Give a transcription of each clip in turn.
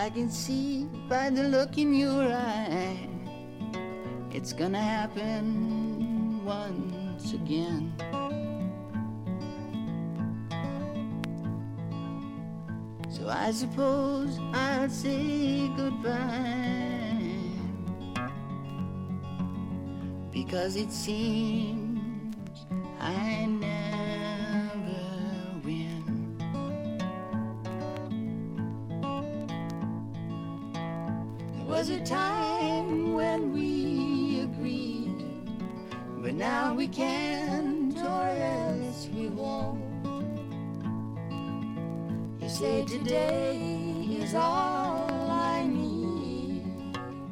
I can see by the look in your eye, it's gonna happen once again. So I suppose I'll say goodbye, because it seems I never win. There was a time when we agreed, but now we can't, or else we won't. You say today is all I need,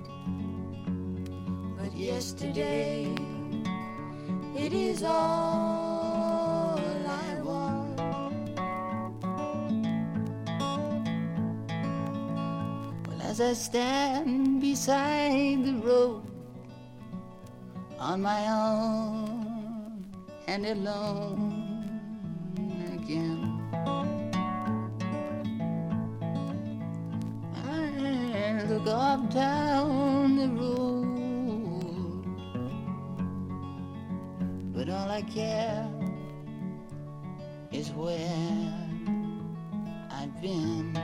but yesterday it is all I want. Well, as I stand beside the road on my own and alone again, I look up down the road, but all I care is where I've been.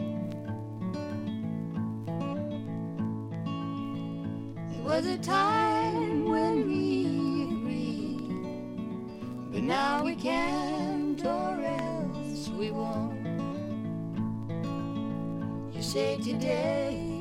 There was a time when we agreed, but now we can't, or else we won't. You say today